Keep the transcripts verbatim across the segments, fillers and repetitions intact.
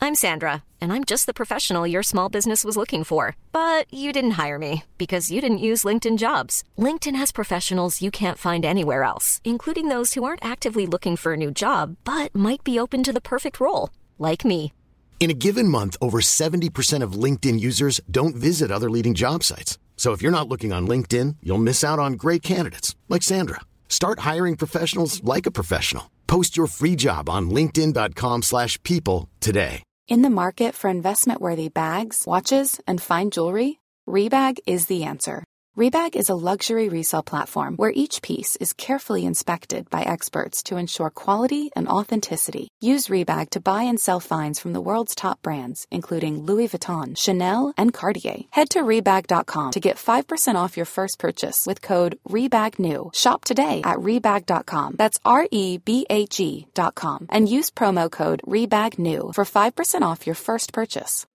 I'm Sandra, and I'm just the professional your small business was looking for. But you didn't hire me because you didn't use LinkedIn Jobs. LinkedIn has professionals you can't find anywhere else, including those who aren't actively looking for a new job, but might be open to the perfect role, like me. In a given month, over seventy percent of LinkedIn users don't visit other leading job sites. So if you're not looking on LinkedIn, you'll miss out on great candidates like Sandra. Start hiring professionals like a professional. Post your free job on linkedin dot com slash people today. In the market for investment-worthy bags, watches, and fine jewelry, Rebag is the answer. Rebag is a luxury resale platform where each piece is carefully inspected by experts to ensure quality and authenticity. Use Rebag to buy and sell finds from the world's top brands, including Louis Vuitton, Chanel, and Cartier. Head to Rebag dot com to get five percent off your first purchase with code REBAGNEW. Shop today at Rebag dot com. That's R E B A G dot com. And use promo code REBAGNEW for five percent off your first purchase.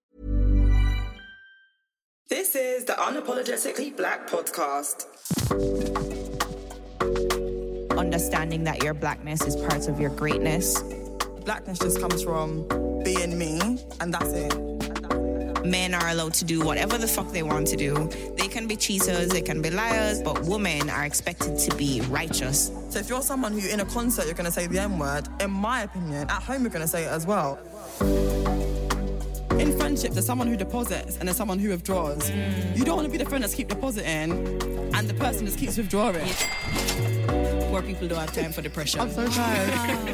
This is the Unapologetically Black podcast. Understanding that your blackness is part of your greatness. Blackness just comes from being me, and that's it. Men are allowed to do whatever the fuck they want to do. They can be cheaters, they can be liars, but women are expected to be righteous. So if you're someone who in a concert you're going to say the N-word, in my opinion, at home you're going to say it as well. In friendship, there's someone who deposits and there's someone who withdraws. Mm. You don't want to be the friend that's keep depositing and the person just keeps withdrawing. Yeah. Poor people don't have time for depression. I'm so tired.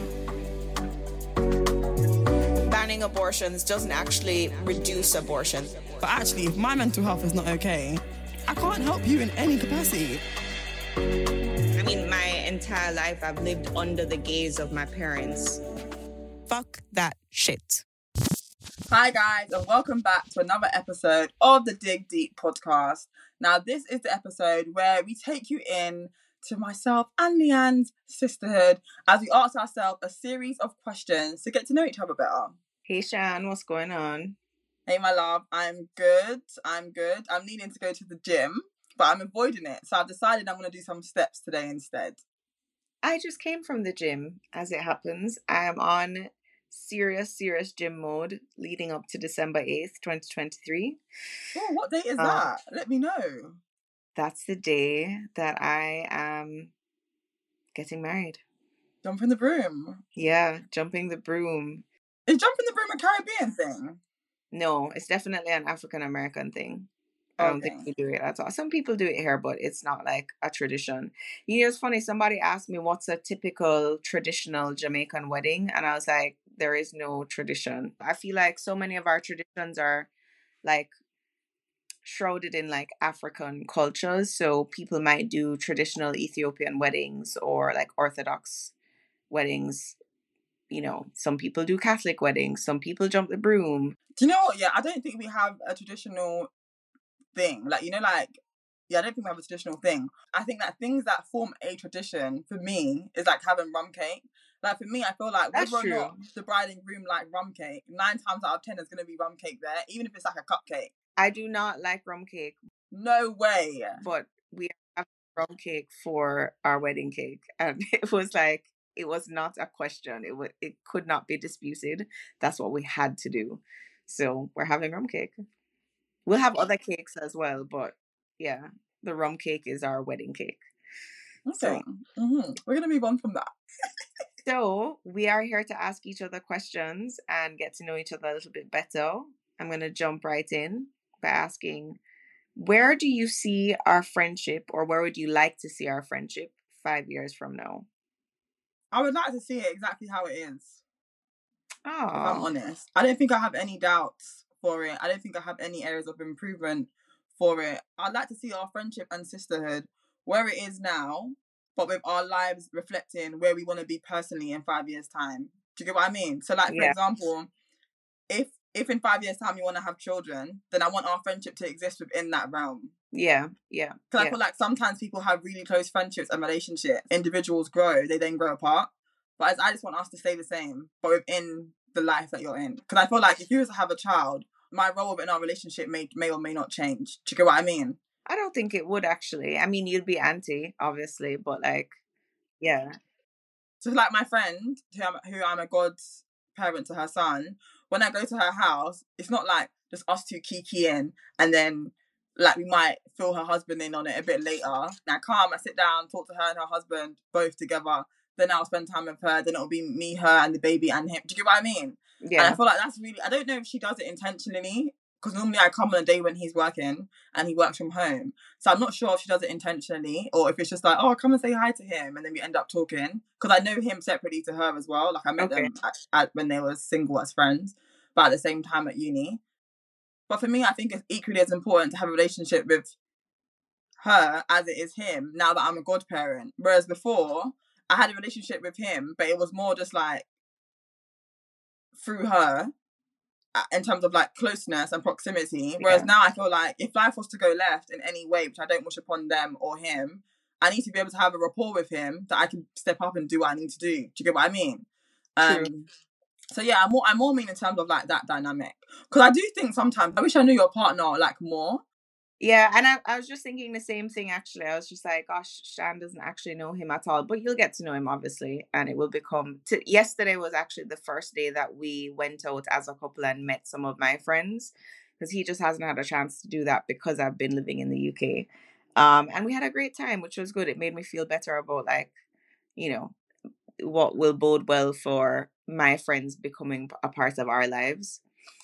Banning abortions doesn't actually reduce abortion. But actually, if my mental health is not okay, I can't help you in any capacity. I mean, my entire life I've lived under the gaze of my parents. Fuck that shit. Hi guys, and welcome back to another episode of the Dig Deep podcast. Now, this is the episode where we take you in to myself and Leanne's sisterhood as we ask ourselves a series of questions to get to know each other better. Hey Shan, what's going on? Hey my love, I'm good, I'm good. I'm needing to go to the gym, but I'm avoiding it. So I've decided I'm going to do some steps today instead. I just came from the gym, as it happens. I'm on serious, serious gym mode leading up to December eighth, twenty twenty-three. Oh, what date is uh, that? Let me know. That's the day that I am getting married. Jumping the broom? Yeah, jumping the broom. Is jumping the broom a Caribbean thing? No, it's definitely an African American thing. I don't Okay. think we do it at all. Some people do it here, but it's not like a tradition. You know, it's funny. Somebody asked me what's a typical traditional Jamaican wedding, and I was like, there is no tradition. I feel like so many of our traditions are like shrouded in like African cultures. So people might do traditional Ethiopian weddings or like Orthodox weddings. You know, some people do Catholic weddings. Some people jump the broom. Do you know what? Yeah, I don't think we have a traditional thing. Like, you know, like, yeah, I don't think we have a traditional thing. I think that things that form a tradition for me is like having rum cake. Like, for me, I feel like That's whether or true. not the bride and groom like rum cake, nine times out of ten there's going to be rum cake there, even if it's like a cupcake. I do not like rum cake, No way. but we have rum cake for our wedding cake. And it was like, it was not a question. It was, it could not be disputed. That's what we had to do. So we're having rum cake. We'll have other cakes as well, but yeah, the rum cake is our wedding cake. Okay. So, mm-hmm. We're going to move on from that. So we are here to ask each other questions and get to know each other a little bit better. I'm going to jump right in by asking, where do you see our friendship, or where would you like to see our friendship five years from now? I would like to see it exactly how it is. Oh, If I'm honest. I don't think I have any doubts for it. I don't think I have any areas of improvement for it. I'd like to see our friendship and sisterhood where it is now, but with our lives reflecting where we want to be personally in five years' time. Do you get what I mean? So, like, for Yeah. example, if if in five years' time you want to have children, then I want our friendship to exist within that realm. yeah, yeah. Because yeah. I feel like sometimes people have really close friendships and relationships. Individuals grow, they then grow apart. But I just want us to stay the same, but within the life that you're in. Because I feel like if you were to have a child, my role within our relationship may may or may not change. Do you get what I mean? I don't think it would actually. I mean, you'd be auntie, obviously, but like, yeah. So like my friend, who I'm, who I'm a godparent to her son, when I go to her house, it's not like just us two kikiing and then like we might fill her husband in on it a bit later. And I come, I sit down, talk to her and her husband both together. Then I'll spend time with her. Then it'll be me, her, and the baby and him. Do you get what I mean? Yeah. And I feel like that's really, I don't know if she does it intentionally, because normally I come on a day when he's working and he works from home. So I'm not sure if she does it intentionally or if it's just like, oh, I'll come and say hi to him. And then we end up talking. Because I know him separately to her as well. Like I met Okay. them at, at, when they were single as friends, but at the same time at uni. But for me, I think it's equally as important to have a relationship with her as it is him, now that I'm a godparent. Whereas before, I had a relationship with him, but it was more just like through her in terms of like closeness and proximity. Whereas Yeah. now I feel like if life was to go left in any way, which I don't wish upon them or him, I need to be able to have a rapport with him that I can step up and do what I need to do. Do you get what I mean? True. Um, so yeah, I'm more, I'm more mean in terms of like that dynamic. Because I do think sometimes, I wish I knew your partner like more. Yeah, and I, I was just thinking the same thing actually. I was just like, gosh, Shan doesn't actually know him at all. But you'll get to know him, obviously, and it will become... T- yesterday was actually the first day that we went out as a couple and met some of my friends, because he just hasn't had a chance to do that because I've been living in the U K. Um, and we had a great time, which was good. It made me feel better about, like, you know, what will bode well for my friends becoming a part of our lives.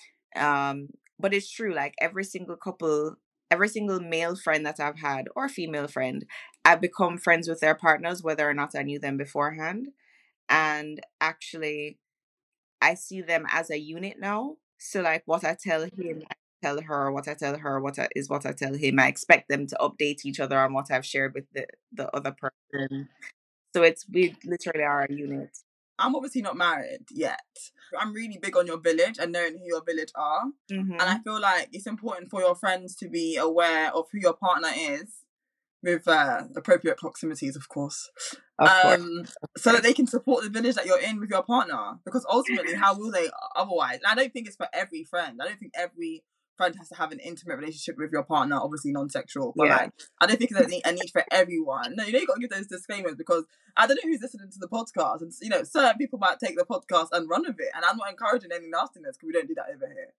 Um, but it's true, like every single couple, every single male friend that I've had or female friend, I've become friends with their partners, whether or not I knew them beforehand. And actually, I see them as a unit now. So, like, what I tell him, I tell her. What I tell her, what I, is what I tell him. I expect them to update each other on what I've shared with the the other person. So it's we literally are a unit. I'm obviously not married yet. I'm really big on your village and knowing who your village are. Mm-hmm. And I feel like it's important for your friends to be aware of who your partner is, with uh, appropriate proximities, of course. Of course. Um, so that they can support the village that you're in with your partner. Because ultimately, how will they otherwise? And I don't think it's for every friend. I don't think every friend has to have an intimate relationship with your partner, obviously non-sexual. But Yeah. like, I don't think there's a need for everyone. No, you know, you got to give those disclaimers, because I don't know who's listening to the podcast. And, you know, certain people might take the podcast and run with it. And I'm not encouraging any nastiness, because we don't do that over here.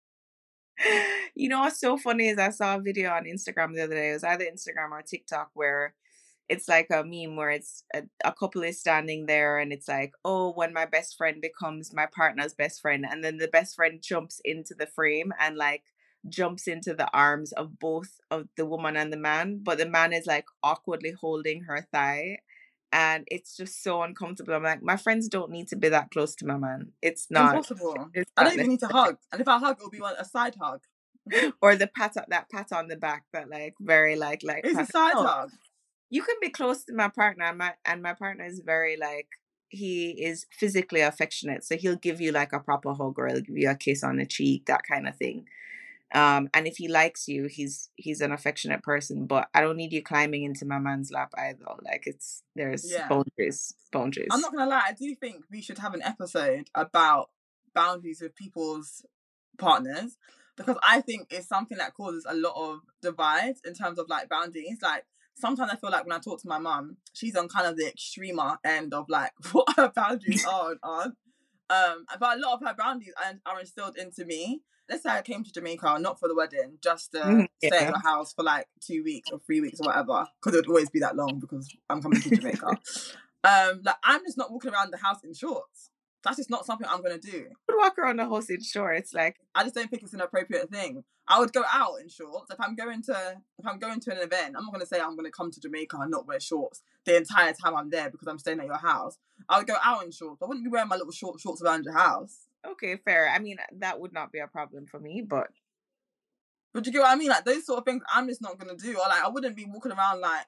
You know what's so funny is I saw a video on Instagram the other day. It was either Instagram or TikTok where it's like a meme where it's a, a couple is standing there and it's like, oh, when my best friend becomes my partner's best friend, and then the best friend jumps into the frame and like jumps into the arms of both of the woman and the man, but the man is like awkwardly holding her thigh. And it's just so uncomfortable. I'm like, my friends don't need to be that close to my man. It's not Impossible. It's I not don't even need to hug. And if I hug, it'll be one, a side hug. or the pat that pat on the back that like very like like It's a pat- side No. hug. You can be close to my partner, and my and my partner is very like, he is physically affectionate, so he'll give you like a proper hug or he'll give you a kiss on the cheek, that kind of thing. Um, and if he likes you, he's he's an affectionate person. But I don't need you climbing into my man's lap either. Like it's there's Yeah. boundaries, boundaries. I'm not gonna lie, I do think we should have an episode about boundaries with people's partners, because I think it's something that causes a lot of divides in terms of like boundaries. Like sometimes I feel like when I talk to my mum, she's on kind of the extremer end of like what her boundaries are and aren't. Um, but a lot of her boundaries are, are instilled into me. Let's say I came to Jamaica, not for the wedding, just to Mhm, stay at yeah. your house for like two weeks or three weeks or whatever, because it would always be that long because I'm coming to Jamaica. um, like I'm just not walking around the house in shorts. That's just not something I'm gonna do. You could walk around the house in shorts, like I just don't think it's an appropriate thing. I would go out in shorts. If I'm going to if I'm going to an event, I'm not gonna say I'm gonna come to Jamaica and not wear shorts the entire time I'm there because I'm staying at your house. I would go out in shorts. I wouldn't be wearing my little short shorts around your house. okay, fair. I mean, that would not be a problem for me, but But you get what I mean? Like those sort of things I'm just not gonna do. Or like I wouldn't be walking around like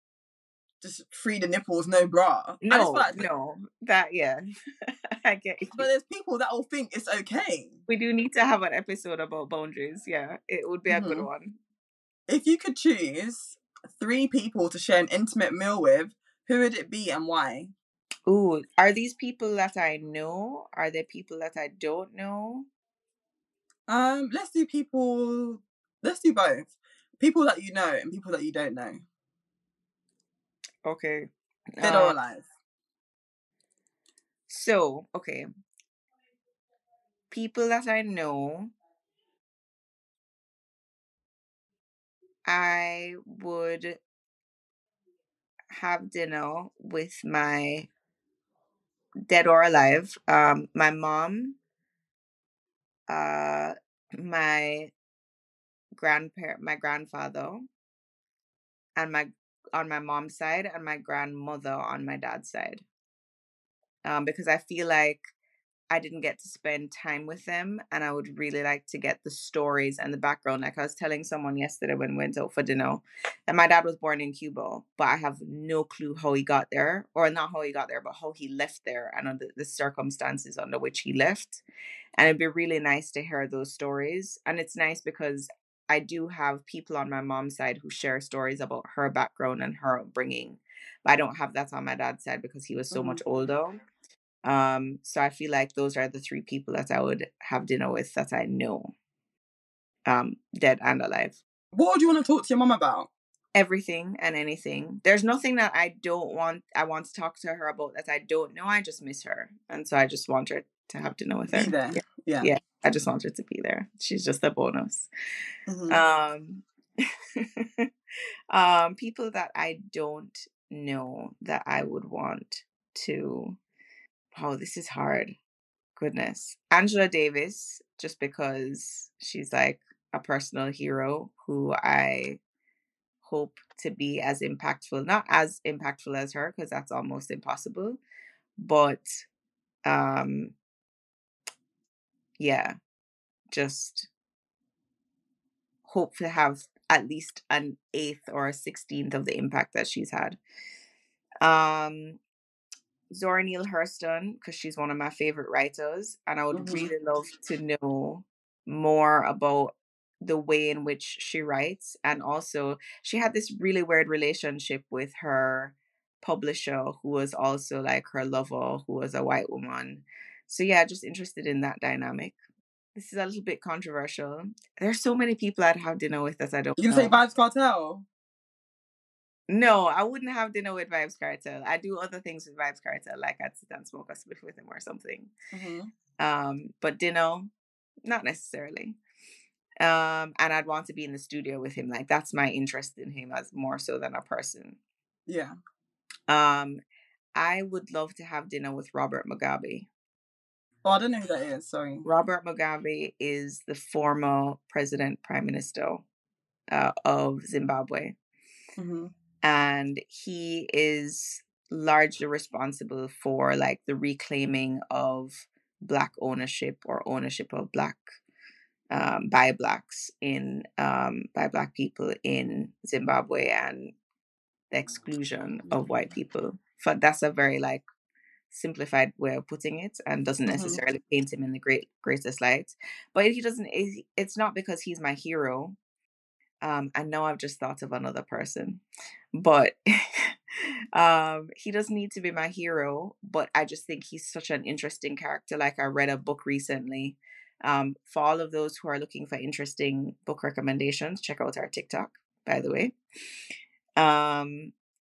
just free the nipples, no bra. I just no, feel like no, that yeah, I get you. But there's people that will think it's okay. We do need to have an episode about boundaries. Yeah, it would be a good Mhm. one. If you could choose three people to share an intimate meal with, who would it be and why? Ooh, are these people that I know? Are they people that I don't know? Um, let's do people. Let's do both. People that you know and people that you don't know. Okay. Dead or Um, alive. so, okay. people that I know, I would have dinner with my dead or alive. Um, my mom, uh, my grandparent, my grandfather, and my on my mom's side, and my grandmother on my dad's side. Um, because I feel like I didn't get to spend time with them, and I would really like to get the stories and the background. Like I was telling someone yesterday when we went out for dinner, that my dad was born in Cuba, but I have no clue how he got there, or not how he got there, but how he left there, and under the circumstances under which he left. And it'd be really nice to hear those stories. And it's nice because I do have people on my mom's side who share stories about her background and her upbringing, but I don't have that on my dad's side because he was so Mhm. much older. Um, so I feel like those are the three people that I would have dinner with that I know, um, dead and alive. What would you want to talk to your mum about? Everything and anything. There's nothing that I don't want, I want to talk to her about that I don't know. I just miss her. And so I just want her to have dinner with her. Be there. Yeah. Yeah. Yeah. I just want her to be there. She's just a bonus. Mhm. Um, um, people that I don't know that I would want to, oh, this is hard. Goodness. Angela Davis, just because she's like a personal hero who I hope to be as impactful, not as impactful as her, because that's almost impossible. But um yeah, just hope to have at least an eighth or a sixteenth of the impact that she's had. Um Zora Neale Hurston, because she's one of my favorite writers, and I would Mhm. really love to know more about the way in which she writes. And also, she had this really weird relationship with her publisher, who was also like her lover, who was a white woman. So, yeah, just interested in that dynamic. This is a little bit controversial. There's so many people I'd have dinner with that I don't You gonna say know. Vybz Kartel? No, I wouldn't have dinner with Vybz Kartel. I do other things with Vybz Kartel, like I'd sit and smoke a spliff with him or something. Mhm. Um, but dinner, not necessarily. Um, and I'd want to be in the studio with him. Like that's my interest in him as more so than a person. Yeah. Um, I would love to have dinner with Robert Mugabe. Oh, I don't know who that is. Sorry. Robert Mugabe is the former president, prime minister uh, of Zimbabwe. Mhm. And he is largely responsible for like the reclaiming of black ownership or ownership of black um, by blacks in um, by black people in Zimbabwe, and the exclusion of white people. But that's a very like simplified way of putting it, and doesn't Mhm. necessarily paint him in the great greatest light. But he doesn't. It's not because he's my hero. Um, and now I've just thought of another person, but um, he doesn't need to be my hero. But I just think he's such an interesting character. Like I read a book recently. Um, for all of those who are looking for interesting book recommendations, check out our TikTok, by the way. Um,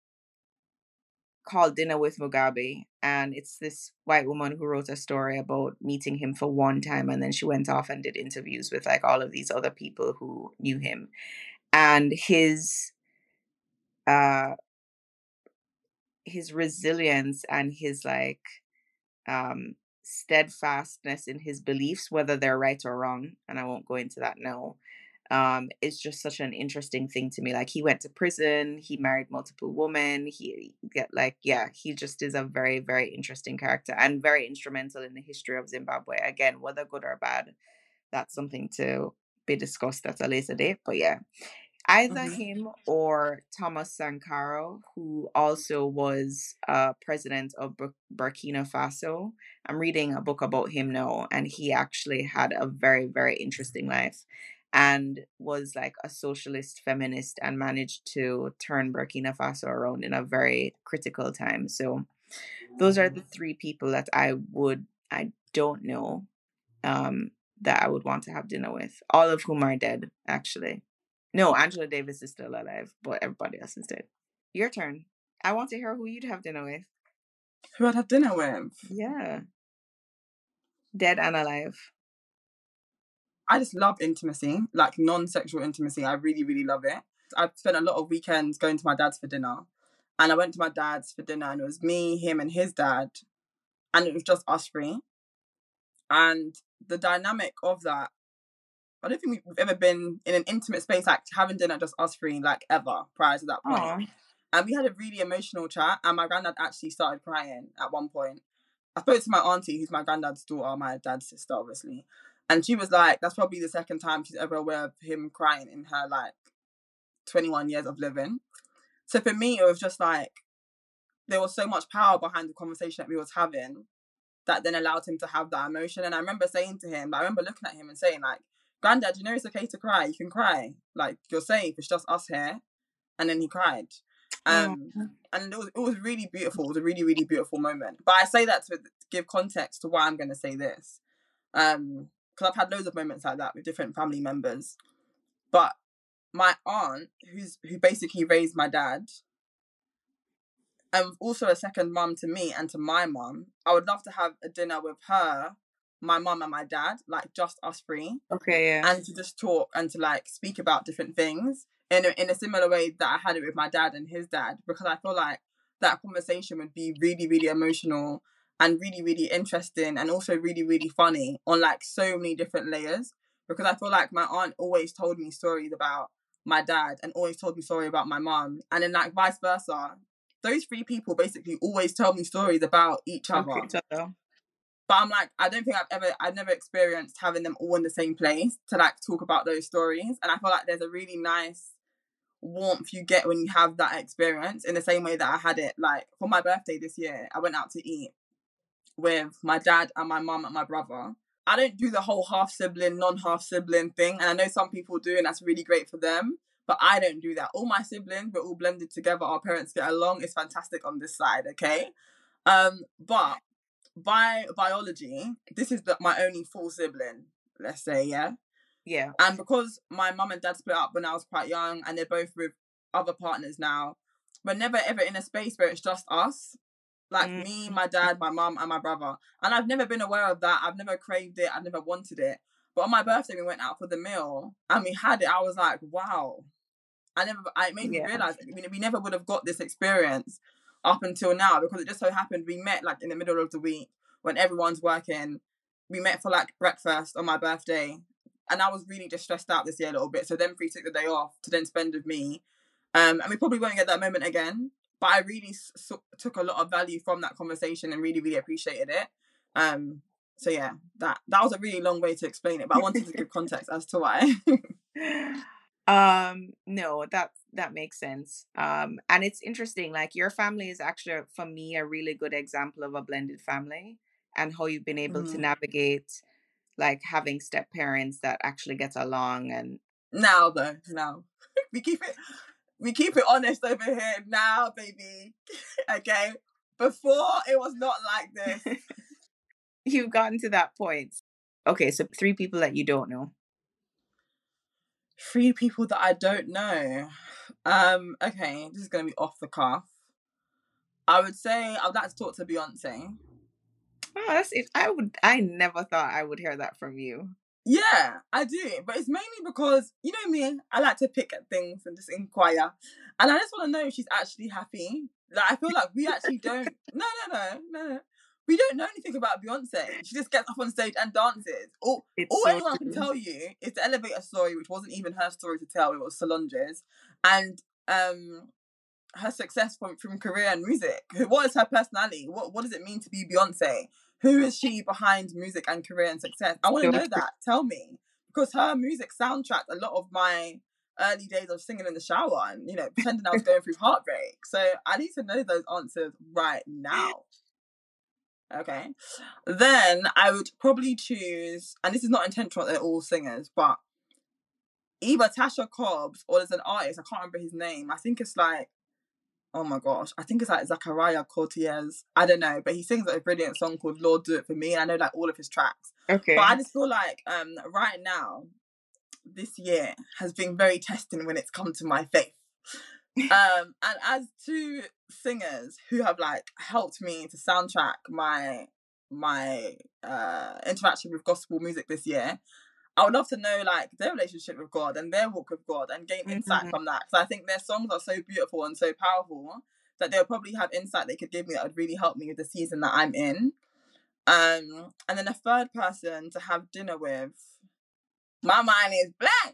called Dinner with Mugabe, and it's this white woman who wrote a story about meeting him for one time, and then she went off and did interviews with like all of these other people who knew him. And his uh his resilience and his like um steadfastness in his beliefs, whether they're right or wrong, and I won't go into that now, um it's just such an interesting thing to me. Like he went to prison, he married multiple women, he get like yeah he just is a very, very interesting character and very instrumental in the history of Zimbabwe. Again, whether good or bad, that's something to be discussed at a later date. But yeah, either Mhm. him or Thomas Sankara, who also was uh, president of Bur- Burkina Faso. I'm reading a book about him now, and he actually had a very, very interesting life and was like a socialist feminist and managed to turn Burkina Faso around in a very critical time. So those are the three people that I would, I don't know, um, that I would want to have dinner with, all of whom are dead, actually. No, Angela Davis is still alive, but everybody else is dead. Your turn. I want to hear who you'd have dinner with. Who I'd have dinner with? Yeah. Dead and alive. I just love intimacy, like non-sexual intimacy. I really, really love it. I've spent a lot of weekends going to my dad's for dinner. And I went to my dad's for dinner and it was me, him and his dad. And it was just us three. And the dynamic of that, I don't think we've ever been in an intimate space, like having dinner just us three, like ever prior to that point. Aww. And we had a really emotional chat and my granddad actually started crying at one point. I spoke to my auntie, who's my granddad's daughter, my dad's sister, obviously. And she was like, that's probably the second time she's ever aware of him crying in her, like, twenty-one years of living. So for me, it was just like, there was so much power behind the conversation that we was having that then allowed him to have that emotion. And I remember saying to him, I remember looking at him and saying, like, Granddad, you know it's okay to cry. You can cry. Like, you're safe. It's just us here. And then he cried. Um, oh. And it was, it was really beautiful. It was a really, really beautiful moment. But I say that to give context to why I'm going to say this. Um, because I've had loads of moments like that with different family members. But my aunt, who's who basically raised my dad, and also a second mum to me and to my mum, I would love to have a dinner with her, my mum and my dad, like just us three. Okay, yeah. And to just talk and to like speak about different things in a, in a similar way that I had it with my dad and his dad, because I feel like that conversation would be really, really emotional and really, really interesting and also really, really funny on like so many different layers. Because I feel like my aunt always told me stories about my dad and always told me stories about my mum. And then like vice versa. Those three people basically always tell me stories about each other. Each other. But I'm like, I don't think I've ever, I've never experienced having them all in the same place to like talk about those stories. And I feel like there's a really nice warmth you get when you have that experience, in the same way that I had it like for my birthday this year. I went out to eat with my dad and my mum and my brother. I don't do the whole half sibling, non-half sibling thing. And I know some people do, and that's really great for them. But I don't do that. All my siblings, we're all blended together. Our parents get along. It's fantastic on this side, okay? Um, but by biology, this is the, my only full sibling, let's say, yeah? Yeah. And because my mum and dad split up when I was quite young, and they're both with other partners now, we're never ever in a space where it's just us. Like mm. me, my dad, my mum, and my brother. And I've never been aware of that. I've never craved it. I've never wanted it. But on my birthday, we went out for the meal and we had it. I was like, wow. I never, I made me yeah. realise we, we never would have got this experience up until now, because it just so happened we met like in the middle of the week when everyone's working. We met for like breakfast on my birthday. And I was really just stressed out this year a little bit. So them three took the day off to then spend with me. Um, and we probably won't get that moment again. But I really s- took a lot of value from that conversation and really, really appreciated it. Um, so yeah, that that was a really long way to explain it, but I wanted to give context as to why. um, no, that that makes sense. Um, and it's interesting. Like your family is actually, for me, a really good example of a blended family, and how you've been able mm. to navigate, like having step parents that actually get along. And now, though, now we keep it. We keep it honest over here now, baby. Okay? Before, it was not like this. You've gotten to that point. Okay, so three people that you don't know. Three people that I don't know. Um, okay, this is going to be off the cuff. I would say I would like to talk to Beyonce. Oh, that's it. I would. I never thought I would hear that from you. Yeah, I do. But it's mainly because, you know me, I like to pick at things and just inquire. And I just want to know if she's actually happy. Like, I feel like we actually don't... No, no, no, no, no. We don't know anything about Beyonce. She just gets up on stage and dances. All, all so anyone true. can tell you is the elevator story, which wasn't even her story to tell. It was Solange's. And um, her success from, from career and music. What is her personality? What, what does it mean to be Beyonce? Who is she behind music and career and success? I want to know that. Tell me. Because her music soundtracked a lot of my early days of singing in the shower and, you know, pretending I was going through heartbreak. So I need to know those answers right now. Okay. Then I would probably choose, and this is not intentional, they're all singers, but either Tasha Cobbs or there's an artist, I can't remember his name. I think it's like, oh my gosh, I think it's like Zachariah Cortez. I don't know, but he sings like a brilliant song called Lord Do It For Me, and I know like all of his tracks. Okay. But I just feel like um, right now, this year has been very testing when it's come to my faith. um, and as two singers who have like helped me to soundtrack my my uh, interaction with gospel music this year, I would love to know like their relationship with God and their walk with God and gain insight Mhm. from that. So I think their songs are so beautiful and so powerful that they'll probably have insight they could give me that would really help me with the season that I'm in. Um, and then a third person to have dinner with. My mind is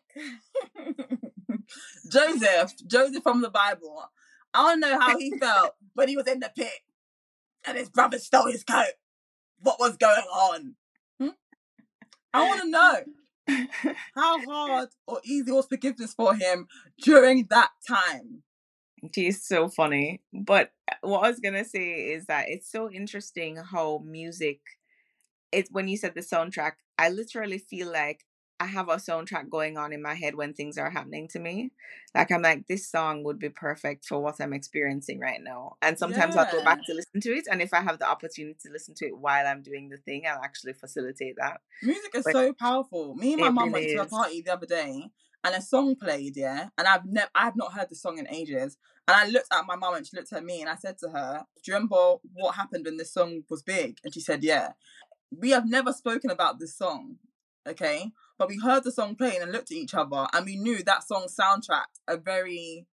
blank. Joseph, Joseph from the Bible. I don't know how he felt when he was in the pit and his brother stole his coat. What was going on? Hmm? I want to know how hard or easy was forgiveness for him during that time. She's so funny. But what I was gonna say is that it's so interesting how music. It's when you said the soundtrack. I literally feel like I have a soundtrack going on in my head when things are happening to me. Like I'm like, this song would be perfect for what I'm experiencing right now. And sometimes I'll go Yeah. back to listen to it. And if I have the opportunity to listen to it while I'm doing the thing, I'll actually facilitate that. Music is But so powerful. Me and my it mum really went to a is. party the other day and a song played, yeah, and I've never, I've not heard the song in ages. And I looked at my mum and she looked at me and I said to her, "Do you remember what happened when this song was big?" And she said, "Yeah." We have never spoken about this song, okay? But we heard the song playing and looked at each other and we knew that song soundtracked a very,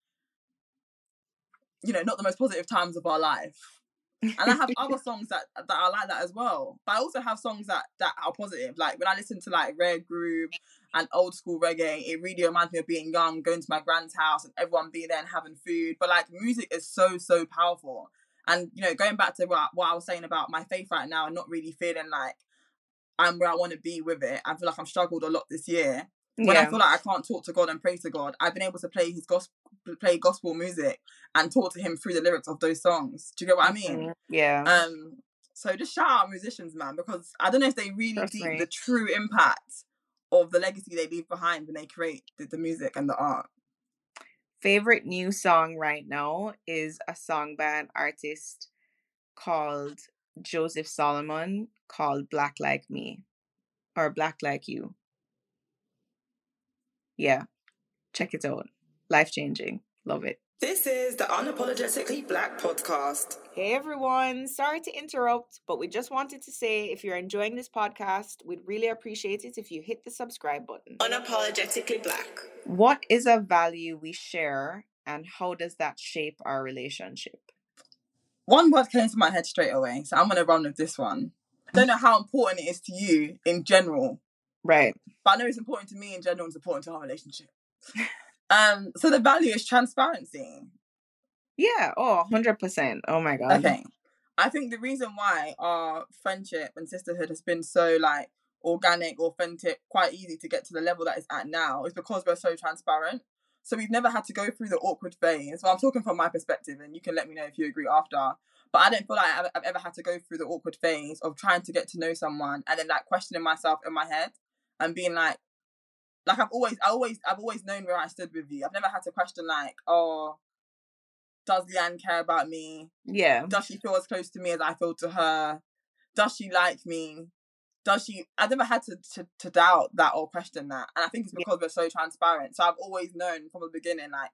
you know, not the most positive times of our life. And I have other songs that that are like that as well. But I also have songs that, that are positive. Like when I listen to like rare groove and old school reggae, it really reminds me of being young, going to my grand's house and everyone being there and having food. But like music is so, so powerful. And, you know, going back to what, what I was saying about my faith right now and not really feeling like I'm where I want to be with it. I feel like I've struggled a lot this year. When I Yeah. feel like I can't talk to God and pray to God, I've been able to play his gospel, play gospel music and talk to him through the lyrics of those songs. Do you get what I mean? Mhm. Yeah. Um, so just shout out musicians, man, because I don't know if they really Trust deep me. the true impact of the legacy they leave behind when they create the, the music and the art. Favorite new song right now is a song by an artist called Joseph Solomon called Black Like Me or Black Like You. Yeah, check it out. Life changing. Love it. This is the Unapologetically Black podcast. Hey everyone, sorry to interrupt, but we just wanted to say if you're enjoying this podcast, we'd really appreciate it if you hit the subscribe button. Unapologetically Black. What is a value we share and how does that shape our relationship? One word came to my head straight away, so I'm going to run with this one. I don't know how important it is to you in general, Right. but I know it's important to me in general and it's important to our relationship. Um, so the value is transparency. Yeah, oh, one hundred percent. Oh my God. Okay. I think the reason why our friendship and sisterhood has been so like organic, authentic, quite easy to get to the level that it's at now is because we're so transparent. So we've never had to go through the awkward phase. Well, I'm talking from my perspective and you can let me know if you agree after. But I don't feel like I've, I've ever had to go through the awkward phase of trying to get to know someone and then like questioning myself in my head and being like, like I've always, I always, I've always known where I stood with you. I've never had to question like, oh, does Leanne care about me? Yeah. Does she feel as close to me as I feel to her? Does she like me? Does she... I've never had to, to, to doubt that or question that. And I think it's because yeah. we're so transparent. So I've always known from the beginning, like,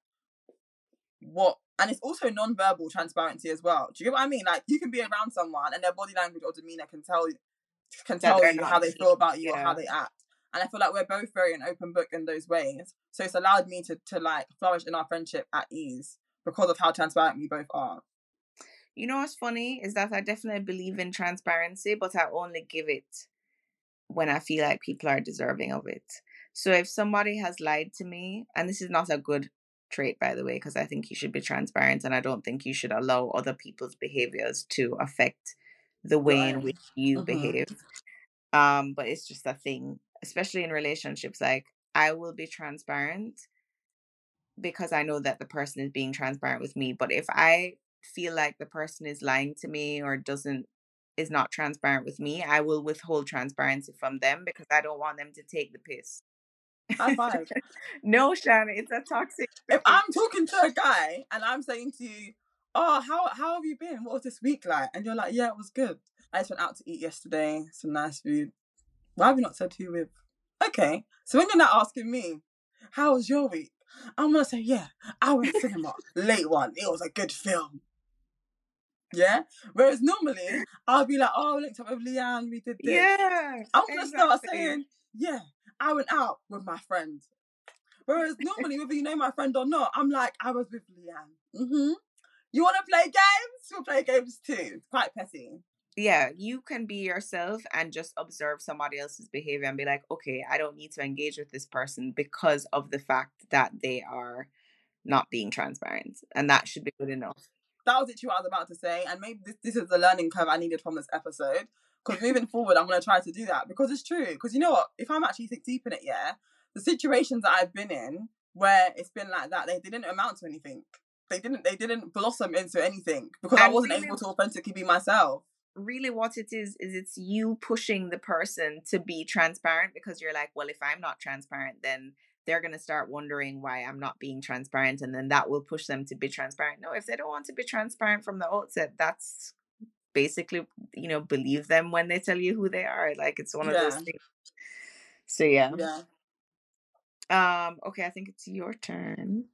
what... And it's also non-verbal transparency as well. Do you get what I mean? Like, you can be around someone and their body language or demeanour can tell you, can tell you how they feel about you yeah. or how they act. And I feel like we're both very an open book in those ways. So it's allowed me to, to like, flourish in our friendship at ease because of how transparent we both are. You know what's funny is that I definitely believe in transparency, but I only give it when I feel like people are deserving of it. So if somebody has lied to me, and this is not a good trait, by the way, because I think you should be transparent and I don't think you should allow other people's behaviors to affect the way right. in which you mm-hmm. behave. Um, but it's just a thing, especially in relationships. Like, I will be transparent because I know that the person is being transparent with me. But if I feel like the person is lying to me or doesn't is not transparent with me, I will withhold transparency from them because I don't want them to take the piss. High five. No, Shan, it's a toxic thing. If I'm talking to a guy and I'm saying to you, oh, how how have you been? What was this week like? And you're like, yeah, it was good. I just went out to eat yesterday, some nice food. Why have you not said who with? Okay, so when you're not asking me, how was your week? I'm going to say, yeah, I went to cinema. Late one. It was a good film. Yeah? Whereas normally, I'll be like, oh, I linked up with Leanne, we did this. Yeah. I'm going to exactly. start saying, yeah, I went out with my friend. Whereas normally, whether you know my friend or not, I'm like, I was with Leanne. Mm-hmm. You want to play games? We'll play games too. Quite petty. Yeah, you can be yourself and just observe somebody else's behavior and be like, okay, I don't need to engage with this person because of the fact that they are not being transparent. And that should be good enough. That was literally what I was about to say. And maybe this, this is the learning curve I needed from this episode. Because moving forward, I'm going to try to do that. Because it's true. Because you know what? If I'm actually deep in it, yeah, the situations that I've been in where it's been like that, they, they didn't amount to anything. They didn't they didn't blossom into anything because And I wasn't really- able to authentically be myself. Really what it is is it's you pushing the person to be transparent, because you're like, well, if I'm not transparent, then they're going to start wondering why I'm not being transparent, and then that will push them to be transparent. No, if they don't want to be transparent from the outset, that's basically, you know, believe them when they tell you who they are. Like, it's one of Yeah. those things. So yeah. Yeah. Um okay, I think it's your turn.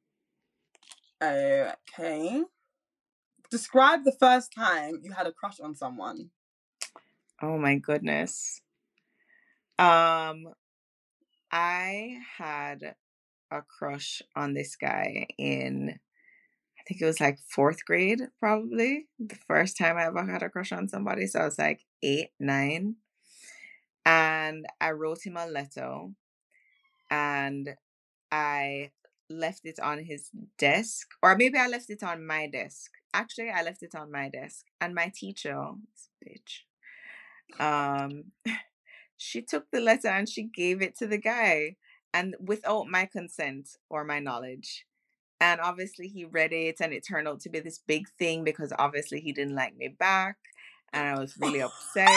Okay. Describe the first time you had a crush on someone. Oh my goodness. Um, I had a crush on this guy in, I think it was like fourth grade, probably. The first time I ever had a crush on somebody. So I was like eight, nine. And I wrote him a letter and I left it on his desk, or maybe I left it on my desk. Actually, I left it on my desk. And my teacher, this bitch, um, she took the letter and she gave it to the guy, and without my consent or my knowledge. And obviously he read it and it turned out to be this big thing because obviously he didn't like me back. And I was really upset.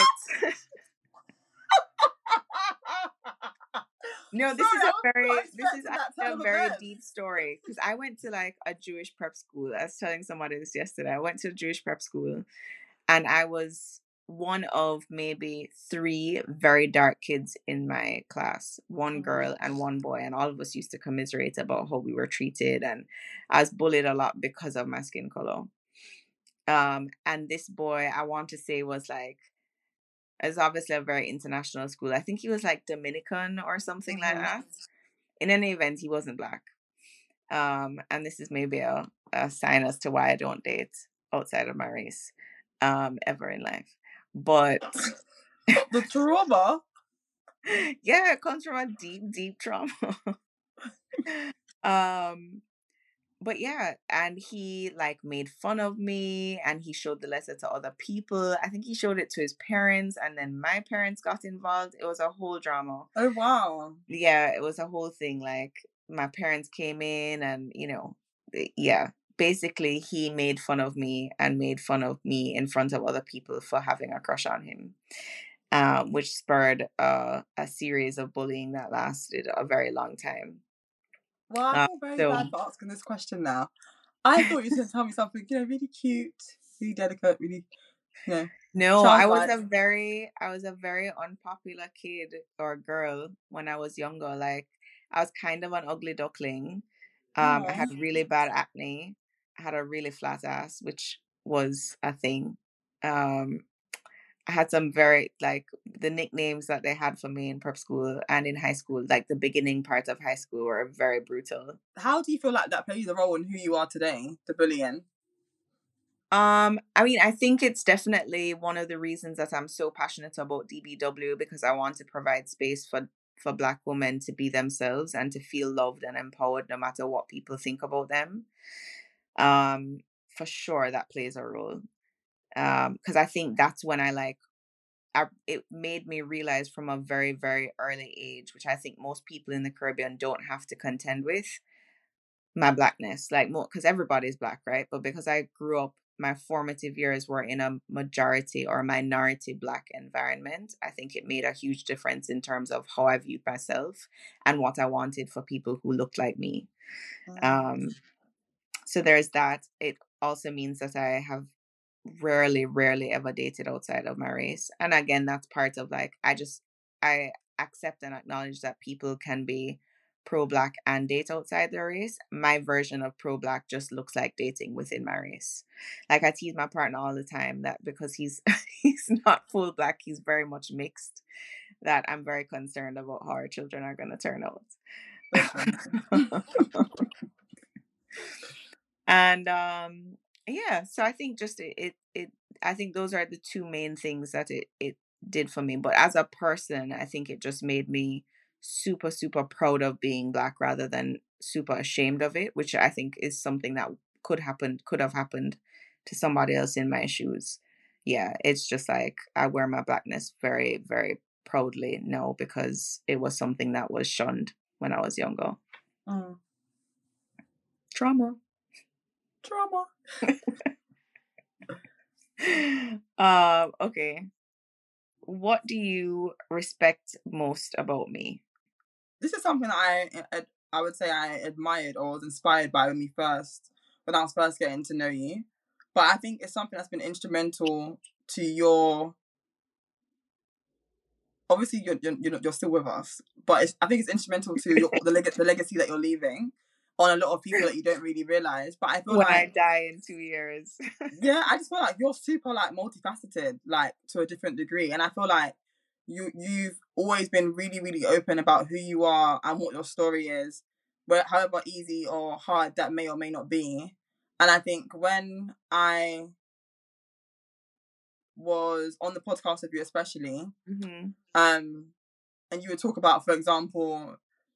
No, this Sorry, is I a was very not this is expecting that actually turn a of very events. deep story, because I went to like a Jewish prep school. I was telling somebody this yesterday. I went to a Jewish prep school and I was one of maybe three very dark kids in my class, one girl and one boy, and all of us used to commiserate about how we were treated, and I was bullied a lot because of my skin color. Um, and this boy, I want to say, was like, it's obviously a very international school. I think he was like Dominican or something like Mhm. that. In any event, he wasn't black. Um, and this is maybe a, a sign as to why I don't date outside of my race um, ever in life. But The trauma. yeah, it comes from a deep, deep trauma. um, but yeah, and he like made fun of me, and he showed the letter to other people. I think he showed it to his parents, and then my parents got involved. It was a whole drama. Oh wow. Yeah, it was a whole thing. Like, my parents came in, and you know, th- yeah, basically he made fun of me and made fun of me in front of other people for having a crush on him, um, which spurred uh, a series of bullying that lasted a very long time. Well, I Uh, feel very so- bad for asking this question now. I thought you were going to tell me something, you know, really cute, really delicate, really, you know. No, I was Childlike. a very, I was a very unpopular kid or girl when I was younger. Like, I was kind of an ugly duckling. Um, I Aw. had really bad acne. I had a really flat ass, which was a thing. Um, I had some very, like, the nicknames that they had for me in prep school and in high school, like the beginning part of high school, were very brutal. How do you feel like that plays a role in who you are today, the bullying? Um, I mean, I think it's definitely one of the reasons that I'm so passionate about D B W, because I want to provide space for for Black women to be themselves and to feel loved and empowered no matter what people think about them. Um, for sure that plays a role. Um, because I think that's when I like I, it made me realize from a very, very early age, which I think most people in the Caribbean don't have to contend with, my blackness. Like, more because everybody's black, right? But because I grew up, my formative years were in a majority or minority black environment, I think it made a huge difference in terms of how I viewed myself and what I wanted for people who looked like me. Um, so there's that. It also means that I have rarely, rarely ever dated outside of my race. And again, that's part of like, I just, I accept and acknowledge that people can be pro-black and date outside their race. My version of pro-black just looks like dating within my race. Like, I tease my partner all the time that because he's he's not full black, he's very much mixed. that I'm very concerned about how our children are going to turn out. And um, yeah, so I think just it, it, it, I think those are the two main things that it, it did for me. But as a person, I think it just made me super, super proud of being Black rather than super ashamed of it, which I think is something that could happen, could have happened to somebody else in my shoes. Yeah, it's just like I wear my Blackness very, very proudly now because it was something that was shunned when I was younger. Mm. Trauma. Trauma. um, okay. What do you respect most about me? This is something that I, I would say I admired or was inspired by when we first, when I was first getting to know you. But I think it's something that's been instrumental to your. Obviously, you're you're you're still with us, but it's, I think it's instrumental to your, the leg- the legacy that you're leaving on a lot of people that you don't really realize. But I feel when like I die in two years, yeah, I just feel like you're super like multifaceted, like to a different degree, and I feel like you you've always been really really open about who you are and what your story is, where however easy or hard that may or may not be. And I think when I was on the podcast with you, especially, mm-hmm. um, and you would talk about, for example,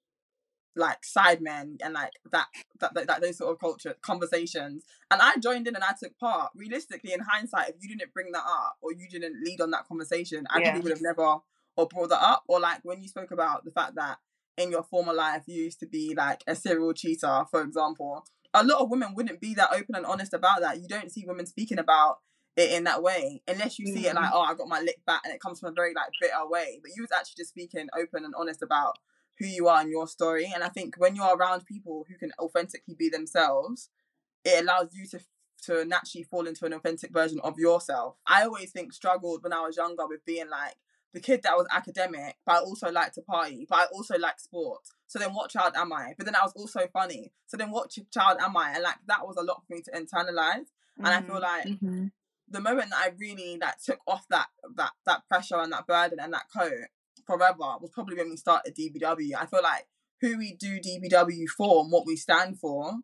like sidemen and like that, that, that, that those sort of culture conversations, and I joined in and I took part. Realistically, in hindsight, if you didn't bring that up or you didn't lead on that conversation, I yeah. probably would have never or brought that up. Or like when you spoke about the fact that in your former life you used to be like a serial cheater, for example, a lot of women wouldn't be that open and honest about that. You don't see women speaking about it in that way unless you mm-hmm. see it like, oh, I got my lick back, and it comes from a very like bitter way. But you was actually just speaking open and honest about who you are and your story. And I think when you're around people who can authentically be themselves, it allows you to to naturally fall into an authentic version of yourself. I always think struggled when I was younger with being like the kid that was academic, but I also like to party, but I also like sports. So then what child am I? But then I was also funny. So then what child am I? And like that was a lot for me to internalize. Mm-hmm. And I feel like mm-hmm. the moment that I really like took off that that that pressure and that burden and that coat forever was probably when we started D B W. I feel like who we do D B W for and what we stand for,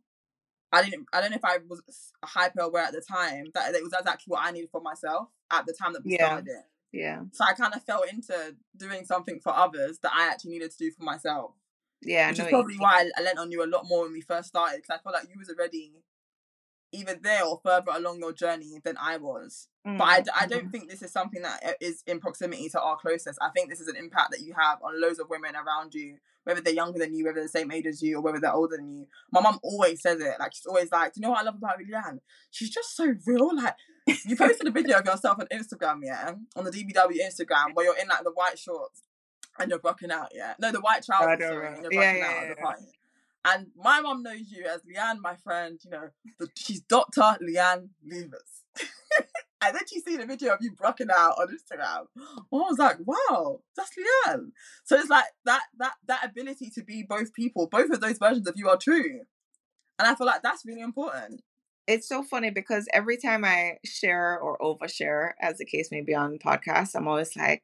I didn't I don't know if I was hyper aware at the time that it was exactly what I needed for myself at the time that we yeah. started it. Yeah. So I kind of fell into doing something for others that I actually needed to do for myself. Yeah. Which is probably why I lent on you a lot more when we first started, because I feel like you was already either there or further along your journey than I was. Mm-hmm. But I, I don't think this is something that is in proximity to our closest. I think this is an impact that you have on loads of women around you, whether they're younger than you, whether they're the same age as you, or whether they're older than you. My mum always says it. Like, she's always like, do you know what I love about Leanne? She's just so real. Like, you posted a video of yourself on Instagram, yeah? On the D B W Instagram, where you're in, like, the white shorts and you're rocking out, yeah? No, the white trousers, sorry, and you're rocking yeah, out yeah, at the party. And my mum knows you as Leanne, my friend, you know, the, she's Doctor Leanne Leavers. And then she seen a video of you rocking out on Instagram. I was like, wow, that's Leanne. So it's like that that that ability to be both people, both of those versions of you are true. And I feel like that's really important. It's so funny because every time I share or overshare, as the case may be on podcasts, I'm always like,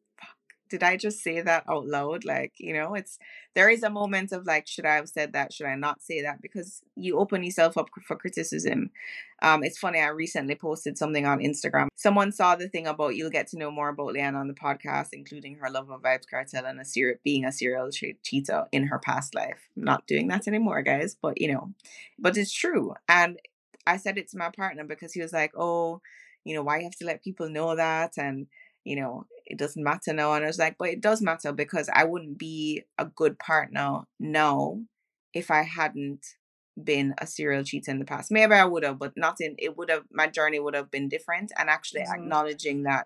did I just say that out loud? Like, you know, it's, there is a moment of like, should I have said that? Should I not say that? Because you open yourself up for criticism. Um, it's funny. I recently posted something on Instagram. Someone saw the thing about you'll get to know more about Leanne on the podcast, including her love of Vybz Kartel and a ser- being a serial che- cheater in her past life. I'm not doing that anymore, guys, but you know, but it's true. And I said it to my partner because he was like, oh, you know, why you have to let people know that? And, you know, it doesn't matter now. And I was like, but it does matter because I wouldn't be a good partner now if I hadn't been a serial cheater in the past. Maybe I would have, but not in, it would have, my journey would have been different. And actually mm-hmm. acknowledging that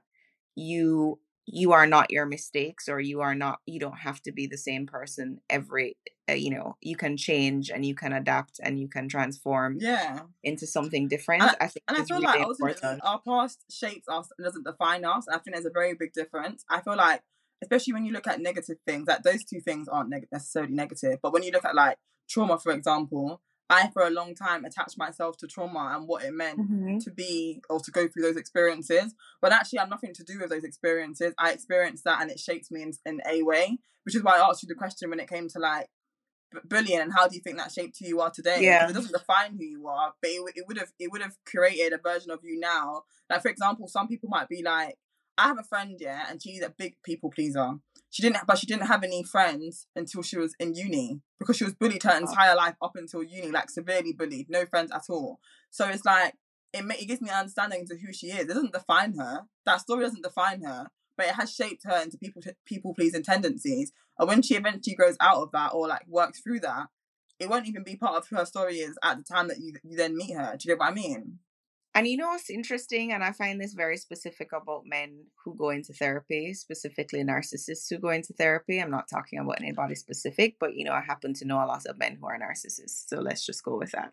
you, you are not your mistakes, or you are not, you don't have to be the same person every, uh, you know, you can change and you can adapt and you can transform yeah. into something different. And I, I think and I feel really like ultimately important. Our past shapes us and doesn't define us. And I think there's a very big difference. I feel like, especially when you look at negative things, that those two things aren't neg- necessarily negative. But when you look at like trauma, for example, I, for a long time, attached myself to trauma and what it meant Mm-hmm. to be or to go through those experiences. But actually, I have nothing to do with those experiences. I experienced that and it shaped me in, in a way, which is why I asked you the question when it came to like b- bullying and how do you think that shaped who you are today? Yeah. Because it doesn't define who you are, but it, it would have it would have created a version of you now. Like, for example, some people might be like, I have a friend, yeah, and she's a big people pleaser. She didn't, but she didn't have any friends until she was in uni because she was bullied her entire life up until uni, like severely bullied, no friends at all. So it's like it, ma- it gives me an understanding into who she is. It doesn't define her. That story doesn't define her, but it has shaped her into people people pleasing tendencies. And when she eventually grows out of that or like works through that, it won't even be part of who her story is at the time that you you then meet her. Do you get what I mean? And you know what's interesting, and I find this very specific about men who go into therapy, specifically narcissists who go into therapy. I'm not talking about anybody specific, but you know, I happen to know a lot of men who are narcissists. So let's just go with that.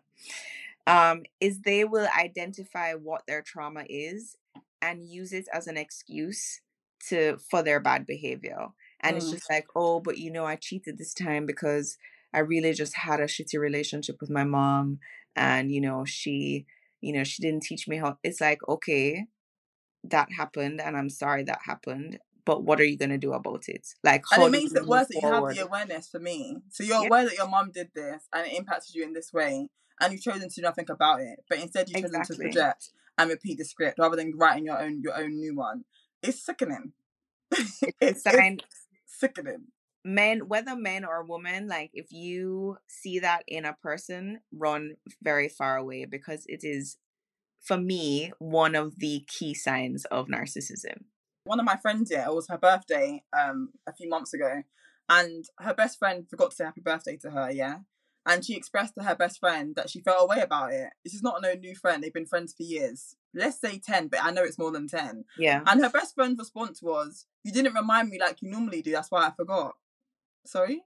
Um, is they will identify what their trauma is and use it as an excuse to for their bad behavior. And it's Mm. just like, oh, but you know, I cheated this time because I really just had a shitty relationship with my mom, and you know, she you know, she didn't teach me how. It's like, okay, that happened and I'm sorry that happened, but what are you going to do about it? Like, And how it do makes you it move worse that you have forward? the awareness for me. So you're Yeah, aware that your mum did this and it impacted you in this way, and you've chosen to do nothing about it. But instead, you've chosen to exactly. project and repeat the script rather than writing your own your own new one. It's sickening. It's a it, it's sign. sickening. Men, whether men or women, like if you see that in a person, run very far away, because it is, for me, one of the key signs of narcissism. One of my friends, yeah, it was her birthday um a few months ago, and her best friend forgot to say happy birthday to her, yeah. And she expressed to her best friend that she felt away about it. This is not no new friend. They've been friends for years. Let's say ten, but I know it's more than ten. Yeah. And her best friend's response was, "You didn't remind me like you normally do. That's why I forgot." Sorry?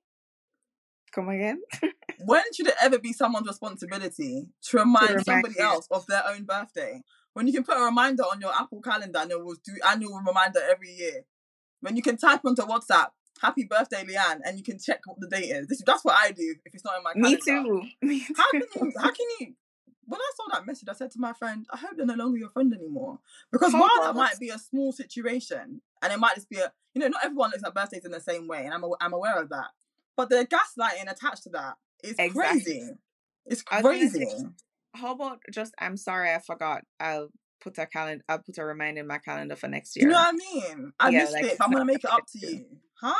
Come again? When should it ever be someone's responsibility to remind, remind somebody you. else of their own birthday? When you can put a reminder on your Apple calendar and it will do annual reminder every year. When you can type onto WhatsApp, happy birthday, Leanne, and you can check what the date is. This, that's what I do if it's not in my calendar. Me too. Me too. How can you, how can you, when I saw that message, I said to my friend, I hope they're no longer your friend anymore. Because How while about- that might be a small situation, and it might just be a, you know, not everyone looks at birthdays in the same way, and I'm, a, I'm aware of that. But the gaslighting attached to that is Exactly. crazy. It's I was gonna crazy. say, how about just, I'm sorry, I forgot. I'll put a calendar. I'll put a reminder in my calendar for next Do year. you know what I mean? I Yeah, missed like, it, it's but I'm not gonna make it up to connected. you, huh?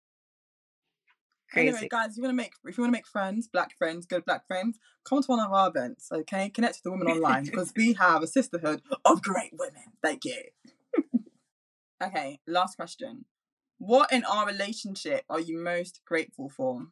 Crazy. Anyway, guys, if you want to make if you want to make friends, black friends, good black friends, come to one of our events, okay? Connect with the women online because we have a sisterhood of great women. Thank you. Okay, last question. What in our relationship are you most grateful for?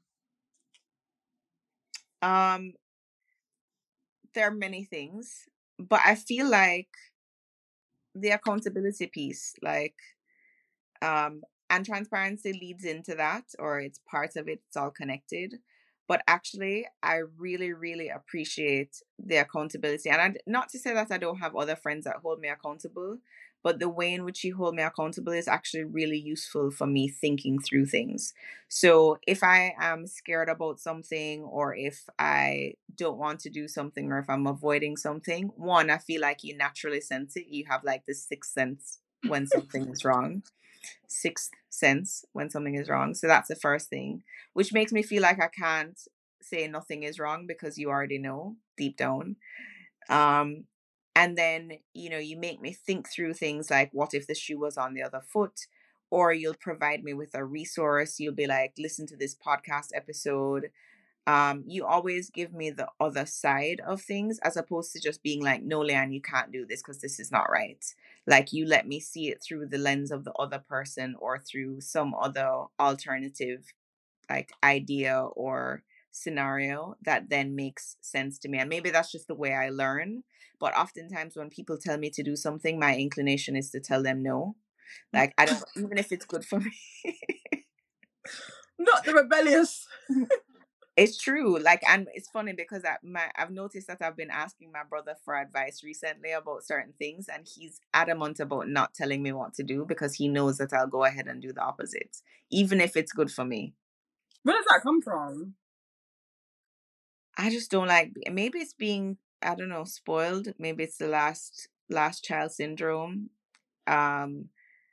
Um, there are many things, but I feel like the accountability piece, like, um, and transparency leads into that, or it's part of it. It's all connected. But actually, I really, really appreciate the accountability, and I, not to say that I don't have other friends that hold me accountable, but the way in which you hold me accountable is actually really useful for me thinking through things. So if I am scared about something, or if I don't want to do something, or if I'm avoiding something, one, I feel like you naturally sense it. You have like this sixth sense when something is wrong. Sixth sense when something is wrong. So that's the first thing, which makes me feel like I can't say nothing is wrong because you already know deep down. Um, and then, you know, you make me think through things like, what if the shoe was on the other foot? Or you'll provide me with a resource. You'll be like, listen to this podcast episode. Um, you always give me the other side of things, as opposed to just being like, no, Leanne, you can't do this because this is not right. Like, you let me see it through the lens of the other person, or through some other alternative like idea or scenario that then makes sense to me. And maybe that's just the way I learn. But oftentimes when people tell me to do something, my inclination is to tell them no. Like, I don't, even if it's good for me. Not the rebellious. It's true. Like, and it's funny because I, my, I've noticed that I've been asking my brother for advice recently about certain things, and he's adamant about not telling me what to do because he knows that I'll go ahead and do the opposite, even if it's good for me. Where does that come from? I just don't like, maybe it's being, I don't know, spoiled. Maybe it's the last last child syndrome. Um,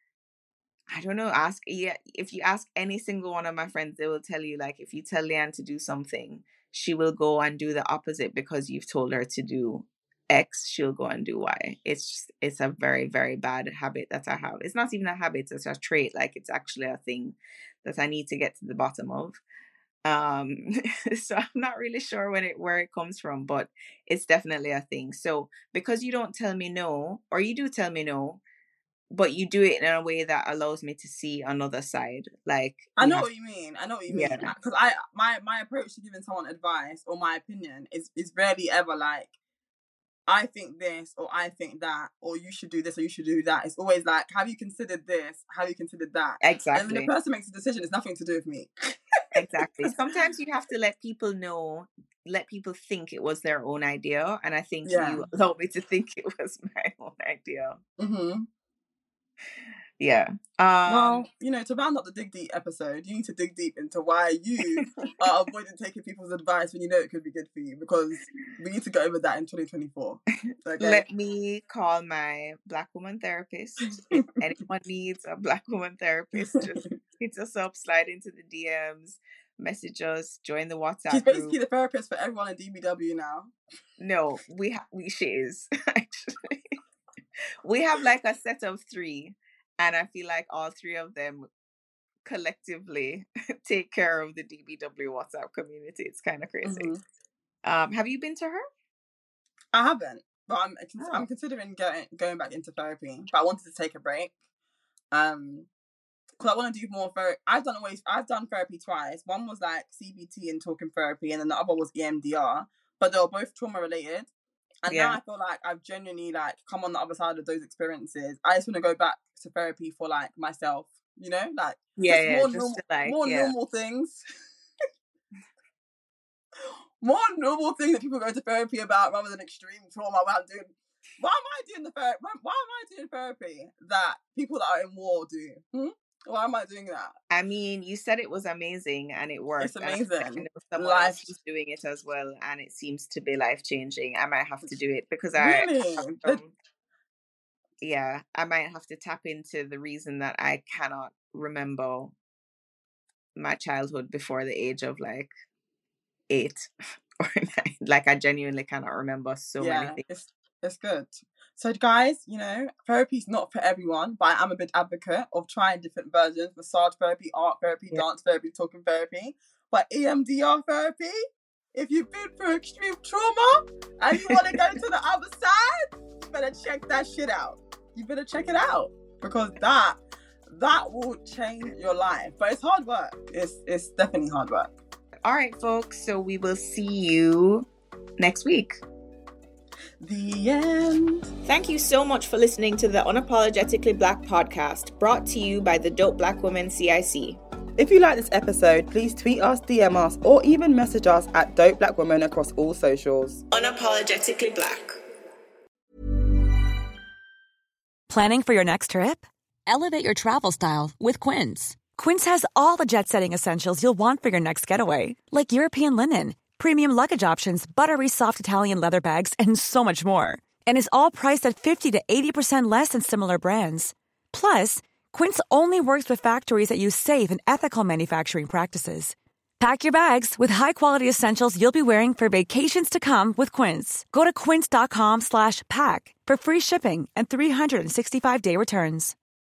I don't know. Ask yeah, if you ask any single one of my friends, they will tell you, like, if you tell Leanne to do something, she will go and do the opposite because you've told her to do X, she'll go and do Y. It's just, it's a very, very bad habit that I have. It's not even a habit, it's a trait. Like, it's actually a thing that I need to get to the bottom of. Um, so I'm not really sure when it where it comes from, but it's definitely a thing. So because you don't tell me no, or you do tell me no, but you do it in a way that allows me to see another side. Like, I know have, what you mean. I know what you mean. yeah. Because I my my approach to giving someone advice or my opinion is is rarely ever like, I think this or I think that, or you should do this or you should do that. It's always like, have you considered this? Have you considered that? Exactly. And when the person makes a decision, it's nothing to do with me. Exactly. Sometimes you have to let people know, let people think it was their own idea. And I think Yeah. you allowed me to think it was my own idea. Mm-hmm. Yeah. Um, Well, you know, to round up the Dig Deep episode, you need to dig deep into why you are avoiding taking people's advice when you know it could be good for you, because we need to go over that in twenty twenty-four. Okay? Let me call my Black woman therapist. If anyone needs a Black woman therapist, just hit us up, slide into the D Ms, message us, join the WhatsApp She's basically group. the therapist for everyone in D B W now. No, we ha- we she is actually. We have like a set of three, and I feel like all three of them collectively take care of the D B W WhatsApp community. It's kind of crazy. Mm-hmm. Um, have you been to her? I haven't, but I'm Oh. I'm considering going going back into therapy. But I wanted to take a break, um, because I want to do more therapy. I've done always I've done therapy twice. One was like C B T and talking therapy, and then the other was E M D R. But they were both trauma related. And Yeah. now I feel like I've genuinely like come on the other side of those experiences. I just want to go back to therapy for like myself, you know, like Yeah, just yeah, more just normal, to, like, more yeah. normal things. More normal things that people go to therapy about rather than extreme trauma. Where I'm doing, why am I doing the therapy? Why, why am I doing therapy that people that are in war do? Hmm? Why am I doing that? I mean, you said it was amazing and it worked. It's and I- amazing. I know someone Life- else who's doing it as well, and it seems to be life changing. I might have to do it because I, Really? have The- some- yeah, I might have to tap into the reason that I cannot remember my childhood before the age of like eight or nine. Like, I genuinely cannot remember so yeah, many things. it's it's good. So guys, you know, therapy's not for everyone, but I am a big advocate of trying different versions: massage therapy, art therapy, Yeah. dance therapy, talking therapy. But E M D R therapy, if you've been through extreme trauma and you want to go to the other side, you better check that shit out. You better check it out, because that that will change your life. But it's hard work. It's it's definitely hard work. All right, folks. So we will see you next week. The end. Thank you so much for listening to the Unapologetically Black podcast, brought to you by the Dope Black Women C I C. If you like this episode, please tweet us, D M us, or even message us at Dope Black Women across all socials. Unapologetically Black. Planning for your next trip? Elevate your travel style with Quince. Quince has all the jet-setting essentials you'll want for your next getaway, like European linen, premium luggage options, buttery soft Italian leather bags, and so much more. And is all priced at fifty to eighty percent less than similar brands. Plus, Quince only works with factories that use safe and ethical manufacturing practices. Pack your bags with high-quality essentials you'll be wearing for vacations to come with Quince. Go to quince.com slash pack for free shipping and three sixty-five day returns.